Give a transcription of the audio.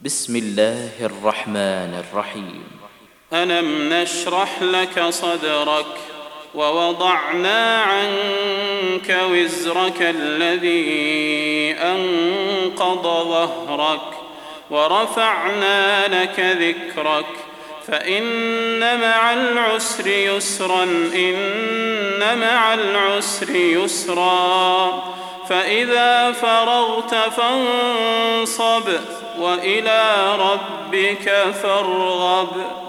بسم الله الرحمن الرحيم. ألم نشرح لك صدرك ووضعنا عنك وزرك الذي أنقض ظهرك ورفعنا لك ذكرك فإن مع العسر يسرا إن مع العسر يسرا فإذا فرغت فانصب وإلى ربك فارغب.